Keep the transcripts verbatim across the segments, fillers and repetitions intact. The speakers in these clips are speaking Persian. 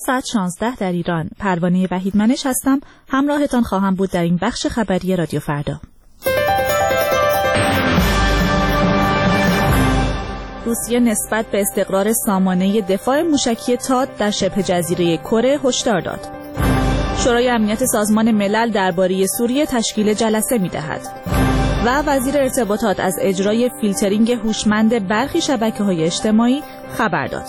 ساعت شانزده در ایران. پروانه وحیدمنش هستم. همراهتان خواهم بود در این بخش خبری رادیو فردا. روسیه نسبت به استقرار سامانه دفاع موشکی تاد در شبه جزیره کره هشدار داد. شورای امنیت سازمان ملل درباره سوریه تشکیل جلسه می‌دهد. و وزیر ارتباطات از اجرای فیلترینگ هوشمند برخی شبکه‌های اجتماعی خبر داد.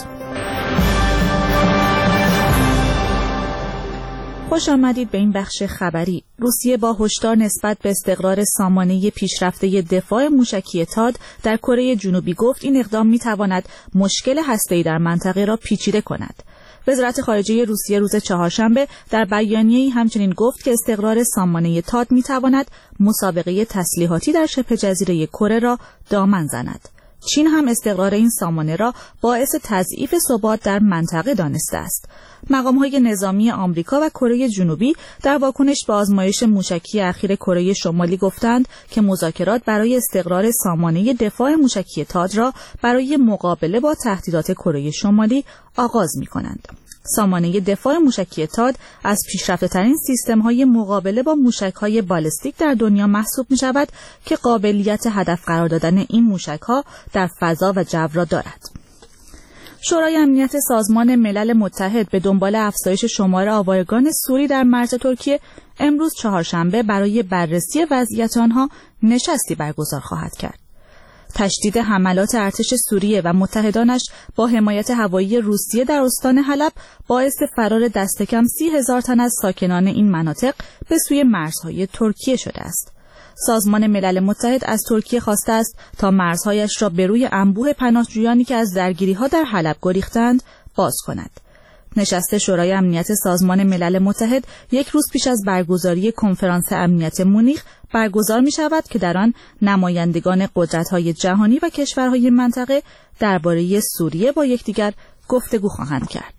خوش آمدید به این بخش خبری. روسیه با هشدار نسبت به استقرار سامانه پیشرفته دفاع موشکی تاد در کره جنوبی گفت این اقدام می‌تواند مشکل هسته‌ای در منطقه را پیچیده کند. وزارت خارجه روسیه روز چهارشنبه در بیانیه‌ای همچنین گفت که استقرار سامانه تاد می‌تواند مسابقه تسلیحاتی در شبه جزیره کره را دامن زند. چین هم استقرار این سامانه را باعث تضعیف ثبات در منطقه دانسته است. مقام‌های نظامی آمریکا و کره جنوبی در واکنش به آزمایش موشکی اخیر کره شمالی گفتند که مذاکرات برای استقرار سامانه دفاع موشکی تاد را برای مقابله با تهدیدات کره شمالی آغاز می‌کنند. سامانه دفاع موشکی تاد از پیشرفته‌ترین سیستم‌های مقابله با موشک‌های بالستیک در دنیا محسوب می‌شود که قابلیت هدف قرار دادن این موشک‌ها در فضا و جو را دارد. شورای امنیت سازمان ملل متحد به دنبال افزایش شمار آوارگان سوری در مرز ترکیه امروز چهارشنبه برای بررسی وضعیت آنها نشستی برگزار خواهد کرد. تشدید حملات ارتش سوریه و متحدانش با حمایت هوایی روسیه در استان حلب باعث فرار دست کم سی هزار تن از ساکنان این مناطق به سوی مرزهای ترکیه شده است. سازمان ملل متحد از ترکیه خواسته است تا مرزهایش را به روی انبوه پناهجویانی که از درگیری‌ها در حلب گریختند باز کند. نشست شورای امنیت سازمان ملل متحد یک روز پیش از برگزاری کنفرانس امنیت مونیخ برگزار می شود که در آن نمایندگان قدرت‌های جهانی و کشورهای منطقه درباره سوریه با یکدیگر گفتگو خواهند کرد.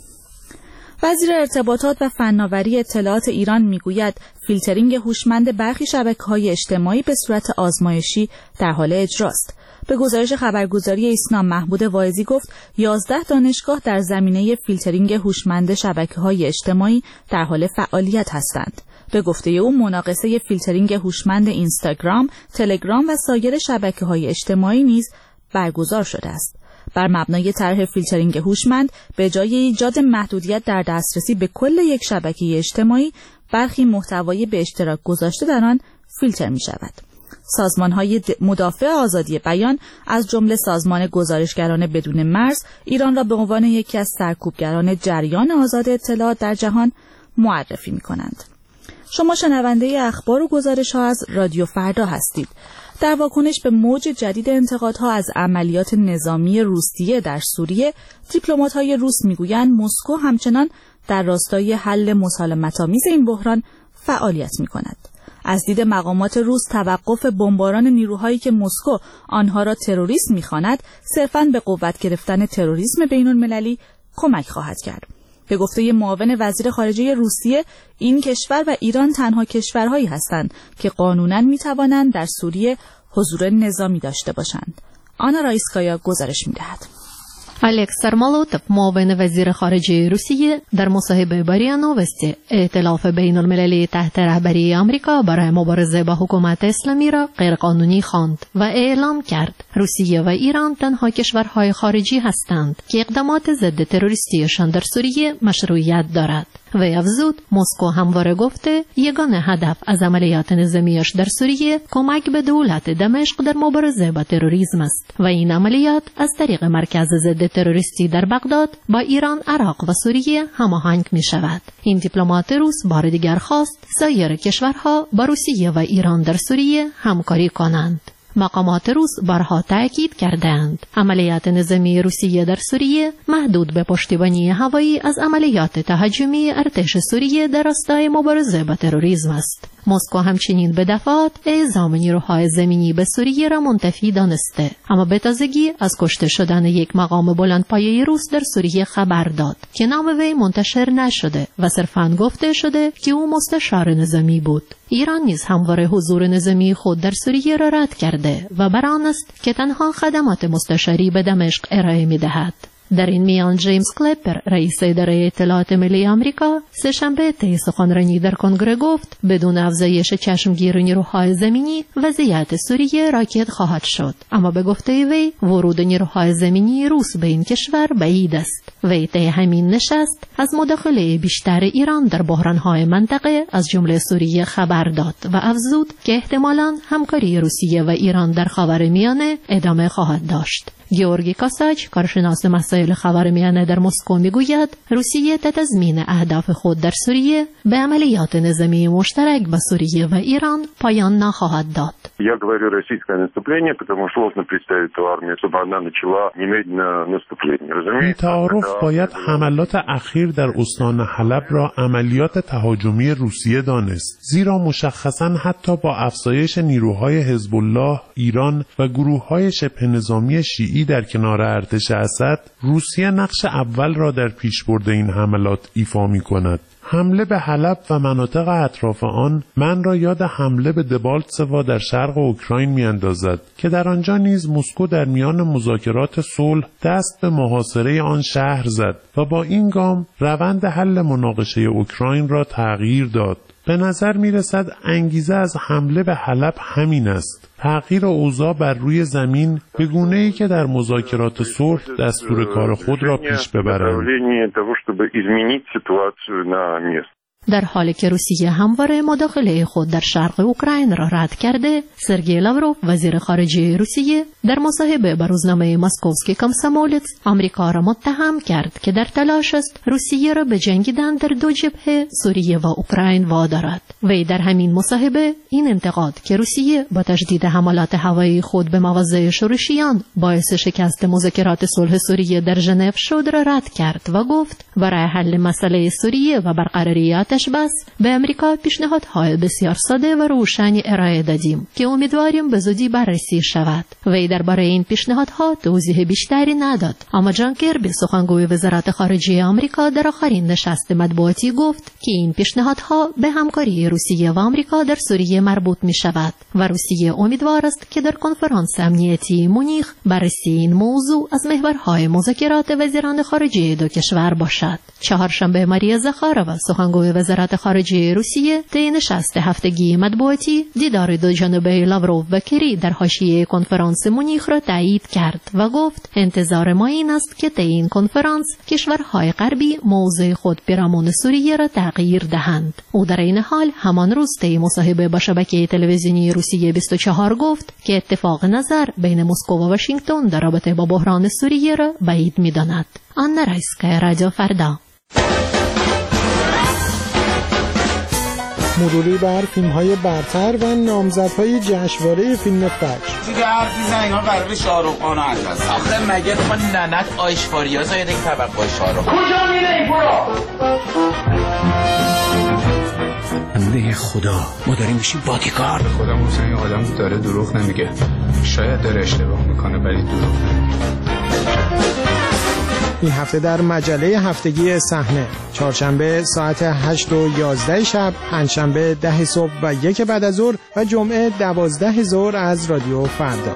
وزیر ارتباطات و فناوری اطلاعات ایران میگوید فیلترینگ هوشمند برخی شبکه‌های اجتماعی به صورت آزمایشی در حال اجراست. به گزارش خبرگزاری ایسنا محمود واعظی گفت یازده دانشگاه در زمینه فیلترینگ هوشمند شبکه‌های اجتماعی در حال فعالیت هستند. به گفته او مناقصه فیلترینگ هوشمند اینستاگرام، تلگرام و سایر شبکه‌های اجتماعی نیز برگزار شده است. بر مبنای طرح فیلترینگ هوشمند به جای ایجاد محدودیت در دسترسی به کل یک شبکه اجتماعی، برخی محتوای به اشتراک گذاشته در آن فیلتر می شود. سازمان‌های مدافع آزادی بیان از جمله سازمان گزارشگران بدون مرز ایران را به عنوان یکی از سرکوبگران جریان آزاد اطلاعات در جهان معرفی می‌کنند. شما شنونده اخبار و گزارش‌ها از رادیو فردا هستید. در واکنش به موج جدید انتقادها از عملیات نظامی روسیه در سوریه، دیپلمات‌های روس میگویند مسکو همچنان در راستای حل مسالمت‌آمیز این بحران فعالیت می‌کند. از دید مقامات روس توقف بمباران نیروهایی که مسکو آنها را تروریست می‌خواند، صرفاً به قوت گرفتن تروریسم بین‌المللی کمک خواهد کرد. به گفته معاون وزیر خارجه روسیه، این کشور و ایران تنها کشورهایی هستند که قانوناً می‌توانند در سوریه حضور نظامی داشته باشند. آنا رایسکایا گزارش می‌دهد. الکساندر مالوتوف معاون وزیر خارجه روسیه در مصاحبه با ریا نوستی ائتلاف بین المللی تحت رهبری آمریکا برای مبارزه با حکومت اسلامی را غیرقانونی خواند و اعلام کرد روسیه و ایران تنها کشورهای خارجی هستند که اقدامات ضد تروریستیشان در سوریه مشروعیت دارد. و افزود مسکو همواره گفته یگانه هدف از عملیات نظامیش در سوریه کمک به دولت دمشق در مبارزه با تروریسم است و این عملیات از طریق مرکز ضد تروریستی در بغداد با ایران، عراق و سوریه هماهنگ می شود. این دیپلمات روس بار دیگر خواست سایر کشورها با روسیه و ایران در سوریه همکاری کنند. مقامات روس بارها تأکید کردند عملیات نظامی روسیه در سوریه محدود به پشتیبانی هوایی از عملیات تهاجمی ارتش سوریه در راستای مبارزه با تروریسم است. مسکو همچنین به دفعات اعزام نیروهای زمینی به سوریه را منتفی دانسته، اما به تازگی از کشته شدن یک مقام بلندپایه روس در سوریه خبر داد که نام وی منتشر نشده و صرفاً گفته شده که او مستشار نظامی بود. ایران نیز همواره حضور نظامی خود در سوریه را رد کرده و بر آن است که تنها خدمات مستشاری به دمشق ارائه می‌دهد. در این میان جیمز کلپر رئیس اداره اطلاعات ملی آمریکا سه‌شنبه طی سخنرانی در کنگره گفت بدون افزایش چشمگیر نیروهای زمینی وضعیت سوریه راکد خواهد شد، اما به گفته وی ورود نیروهای زمینی روس به این کشور بعید است. وی طی همین نشست از مداخله بیشتر ایران در بحران‌های منطقه از جمله سوریه خبر داد و افزود که احتمالاً همکاری روسیه و ایران در خاورمیانه ادامه خواهد داشت. گیورگی کاساچ، کارشناس مسائل خاورمیانه در مسکو میگوید روسیه تا تضمین اهداف خود در سوریه به عملیات نظامی مشترک با سوریه و ایران پایان نخواهد داد. Я говорю российское наступление, потому что сложно представить эту армию, чтобы она начала немедленно наступление. Разумеется, تعارف باید حملات اخیر در استان حلب را عملیات تهاجمی روسیه دانست، زیرا مشخصاً حتی با افزایش نیروهای حزب الله، ایران و گروه‌های شبه نظامی شیعی در کنار ارتش اسد، روسیه نقش اول را در پیشبرد این حملات ایفا می‌کند. حمله به حلب و مناطق اطراف آن من را یاد حمله به دبالتسوا در شرق اوکراین می‌اندازد که در آنجا نیز مسکو در میان مذاکرات صلح دست به محاصره آن شهر زد و با این گام روند حل مناقشه اوکراین را تغییر داد. به نظر می رسد انگیزه از حمله به حلب همین است، تغییر اوضاع بر روی زمین به گونه‌ای که در مذاکرات صلح دستور کار خود را پیش ببرند. در حالی که روسیه همواره مداخله خود در شرق اوکراین را رد کرده، سرگئی لاوروف وزیر خارجه روسیه در مصاحبه با روزنامه ماسکوفسکی کامسومولتس آمریکا را متهم کرد که در تلاش است روسیه را به جنگیدن در دو جبهه سوریه و اوکراین وادارد. وی در همین مصاحبه این انتقاد که روسیه با تجدید حملات هوایی خود به مواضع شورشیان باعث شکست مذاکرات صلح سوریه در ژنو شد را رد کرد و گفت برای حل مسئله سوریه و برقراری آتش بس به امریکا پیشنهادهای بسیار ساده و روشنی ارائه دادیم که امیدواریم به زودی بررسی شود. وی درباره این پیشنهادها توضیح بیشتری نداد، اما جان کربی سخنگوی وزارت خارجه آمریکا در آخرین نشست مطبوعاتی گفت که این پیشنهادها به همکاری روسیه و آمریکا در سوریه مربوط می شود و روسیه امیدوار است که در کنفرانس امنیتی مونیخ بررسی این موضوع از محورهای مذاکرات وزیران خارجه دو کشور باشد. چهارشنبه ماریا زاخارova سخنگوی وزارت خارجه روسیه طی نشست هفتگی مطبوعاتی دیدار دو جانبه لاوروف و کری در حاشیه کنفرانس مونیخ را تایید کرد و گفت انتظار ما این است که طی این کنفرانس کشورهای غربی موضع خود پیرامون سوریه را تغییر دهند. او در این حال همان روز طی مصاحبه با شبکه تلویزیونی روسیه بیست و چهار گفت که اتفاق نظر بین مسکو و واشنگتن در رابطه با بحران سوریه را بعید می‌داند. آنا رایسکایا، رادیو فردا. مروری بر فیلم‌های برتر و نامزدهای جشنواره فیلم فجر. دیگه حرف میزنن اینا قراره شاهرخ خان رو عوض. آخه مگه تو ننت آیشواریا زاید یک طبقه شاهرخ. کجا میری برو؟ بنده خدا ما داریم میشیم بادیگارد. خدا موسی این آدم داره دروغ نمیگه. شاید داره اشتباه میکنه ولی دروغ نمیگه. این هفته در مجله هفتگی صحنه، چهارشنبه ساعت هشت و یازده شب، پنجشنبه ده صبح و یک بعد از ظهر و جمعه دوازده ظهر از رادیو فردا.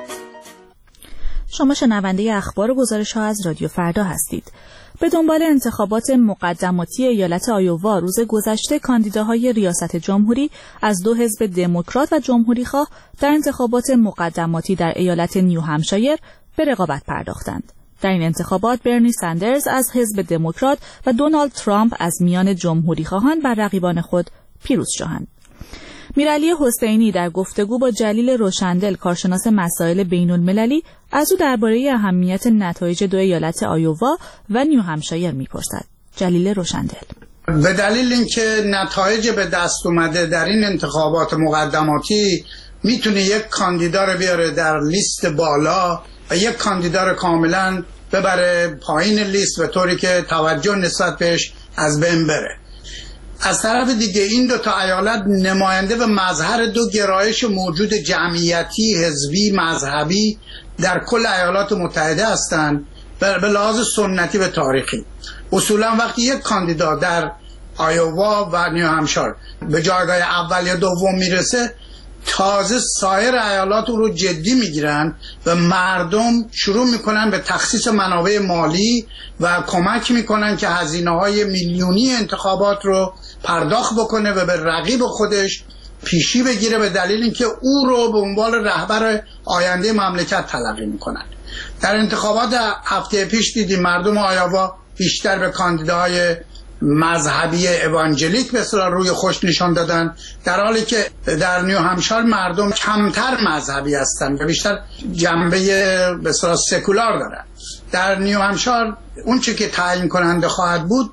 شما شنونده اخبار و گزارش‌ها از رادیو فردا هستید. به دنبال انتخابات مقدماتی ایالت آیووا روز گذشته کاندیداهای ریاست جمهوری از دو حزب دموکرات و جمهوری‌خواه در انتخابات مقدماتی در ایالت نیو همشایر به رقابت پرداختند. در این انتخابات برنی سندرز از حزب دموکرات و دونالد ترامپ از میان جمهوری‌خواهان بر رقیبان خود پیروز شدند. میرعلی حسینی در گفتگو با جلیل روشندل کارشناس مسائل بین‌المللی از او درباره اهمیت نتایج دو ایالت آیووا و نیو همشایر می‌پرسد. جلیل روشندل: به دلیل اینکه نتایج به دست اومده در این انتخابات مقدماتی میتونه یک کاندیدا رو بیاره در لیست بالا و یک کاندیدا رو کاملا ببره پایین لیست به طوری که توجه نسبت بهش از بین بره. از طرف دیگه این دو تا ایالت نماینده و مظهر دو گرایش موجود جمعیتی، حزبی، مذهبی در کل ایالات متحده هستند به لحاظ سنتی و تاریخی. اصولا وقتی یک کاندیدا در آیووا و نیو همشایر به جایگاه اول یا دوم میرسه، تازه سایر ایالات رو جدی میگیرن و مردم شروع میکنن به تخصیص منابع مالی و کمک میکنن که هزینه‌های میلیونی انتخابات رو پرداخت بکنه و به رقیب خودش پیشی بگیره به دلیل اینکه او رو به عنوان رهبر آینده مملکت تلقی میکنن. در انتخابات هفته پیش دیدیم مردم آیاوا بیشتر به کاندیداهای مذهبی اوانجلیک به اصطلاح روی خوش نشان دادن، در حالی که در نیو همشایر مردم کمتر مذهبی هستند و بیشتر جنبه به اصطلاح سکولار دارن. در نیو همشایر اون چه که تعیین کننده خواهد بود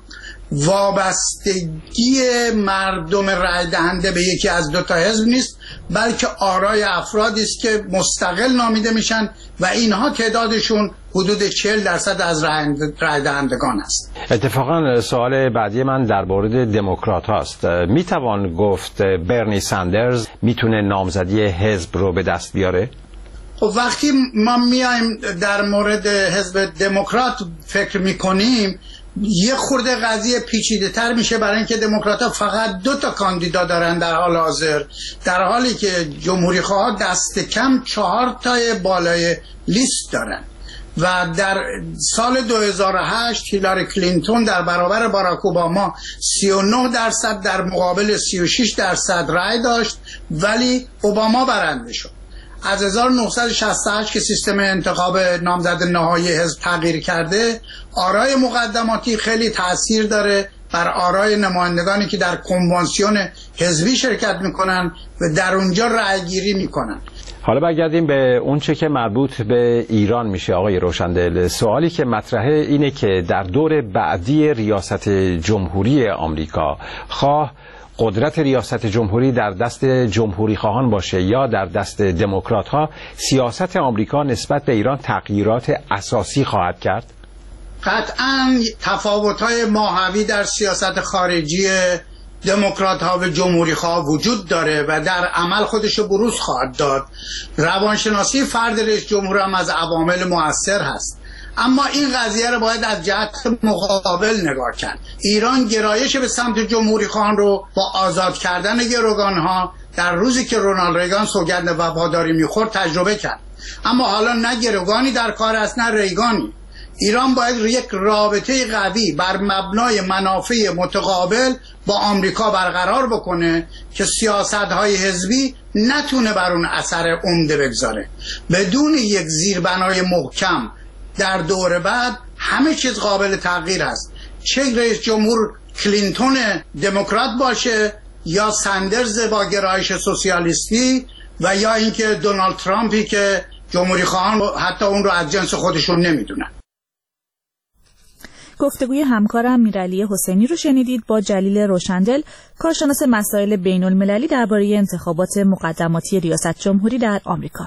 وابستگی مردم رای دهنده به یکی از دو تا حزب نیست، بلکه آرای افرادی است که مستقل نامیده میشن و اینها تعدادشون حدود چهل درصد از رای دهندگان است. اتفاقا سوال بعدی من در مورد دموکرات هاست. میتوان گفت برنی ساندرز میتونه نامزدی حزب رو به دست بیاره؟ خب وقتی ما میایم در مورد حزب دموکرات فکر میکنیم یه خورده قضیه پیچیده تر میشه، برای اینکه دموکرات‌ها فقط دو تا کاندیدا دارن در حال حاضر، در حالی که جمهوری‌خواها دست کم چهار تای بالای لیست دارن. و در سال دو هزار و هشت هیلاری کلینتون در برابر باراک اوباما سی و نه درصد در مقابل سی و شش درصد رأی داشت، ولی اوباما برنده شد. از هزار و نهصد و شصت و هشت که سیستم انتخاب نامزد نهایی حزب تغییر کرده، آرای مقدماتی خیلی تأثیر داره بر آرای نمایندگانی که در کنوانسیون حزبی شرکت میکنن و در اونجا رأیگیری میکنن. حالا برگردیم به اون چه که مربوط به ایران میشه. آقای روشندل، سوالی که مطرحه اینه که در دور بعدی ریاست جمهوری آمریکا، خواه قدرت ریاست جمهوری در دست جمهوری خواهان باشه یا در دست دموکرات ها، سیاست آمریکا نسبت به ایران تغییرات اساسی خواهد کرد؟ قطعاً تفاوت‌های ماهوی در سیاست خارجی دموکرات ها و جمهوری خواه وجود داره و در عمل خودش رو بروز خواهد داد. روانشناسی فرد رئیس جمهور هم از عوامل مؤثر هست، اما این قضیه رو باید از جهت مقابل نگاه کرد. ایران گرایش به سمت جمهوری خواهان رو با آزاد کردن گروگان ها در روزی که رونالد ریگان سوگند وفاداری میخورد تجربه کرد، اما حالا نه گروگانی در کار است نه ریگانی. ایران باید یک رابطه قوی بر مبنای منافع متقابل با آمریکا برقرار بکنه که سیاست‌های حزبی نتونه بر اون اثر عمده بگذاره. بدون یک زیربنای محکم در دور بعد همه چیز قابل تغییر هست، چه رئیس جمهور کلینتون دموکرات باشه یا ساندرز با گرایش سوسیالیستی و یا اینکه دونالد ترامپی که جمهوری خواهان حتی اون رو از جنس خودشون نمیدونن. گفتگوی همکارم میرعلی حسینی رو شنیدید با جلیل روشندل، کارشناس مسائل بین المللی درباره انتخابات مقدماتی ریاست جمهوری در آمریکا.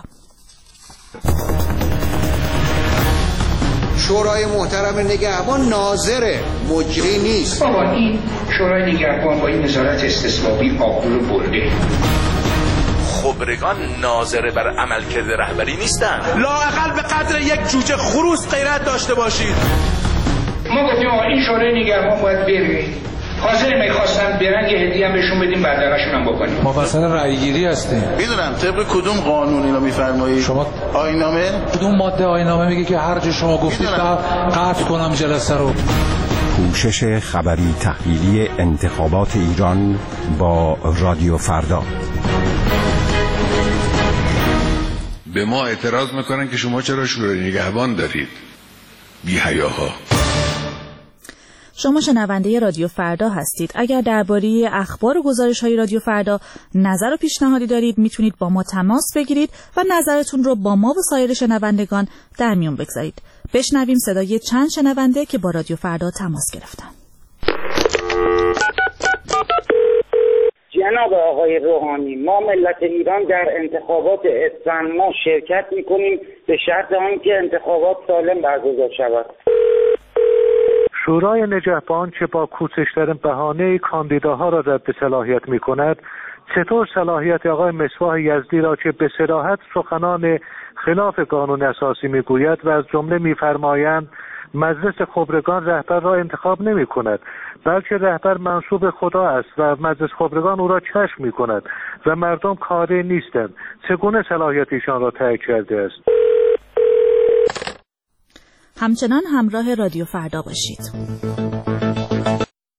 شورای محترم نگهبان ناظر مجری نیست. بابا این شورای نگهبان با این نظارت استثبابی آقول برده. خبرگان ناظر بر عملکرد رهبری نیستن. لااقل به قدر یک جوجه خروس غیرت داشته باشید. ما گفتیم آقا این شورای نگهبان باید بره. حاضر میخواستن برن یه هدیه هم بهشون بدیم بدرقشون هم بکنیم. ما واسه رأیگیری هستیم. میدونم طبق کدوم قانون اینو میفرمایید؟ شما آیین‌نامه؟ کدوم ماده آیین‌نامه میگه که هر جا شما گفتید قطع کنم جلسه رو؟ پوشش خبری تحلیلی انتخابات ایران با رادیو فردا. به ما اعتراض میکنن که شما چرا شورای نگهبان دارید؟ بی حیاها. شما شنونده رادیو فردا هستید. اگر درباره اخبار و گزارش‌های رادیو فردا نظر و پیشنهادی دارید میتونید با ما تماس بگیرید و نظرتون رو با ما و سایر شنوندگان در میون بگذارید. بشنویم صدای چند شنونده که با رادیو فردا تماس گرفتن. جناب آقای روحانی، ما ملت ایران در انتخابات اسفند ما شرکت میکنیم به شرط آنکه انتخابات سالم برگزار شود. شورای نگهبان که با کوچکترین بهانه کاندیداها را رد صلاحیت میکند، چطور صلاحیت آقای مصباح یزدی را که به صراحت سخنان خلاف قانون اساسی میگوید و از جمله میفرمایند مجلس خبرگان رهبر را انتخاب نمی کند، بلکه رهبر منصوب خدا است و مجلس خبرگان او را کشف می کند و مردم کاری نیستند. چگونه صلاحیت ایشان را تعیین کرده است؟ همچنان همراه رادیو فردا باشید.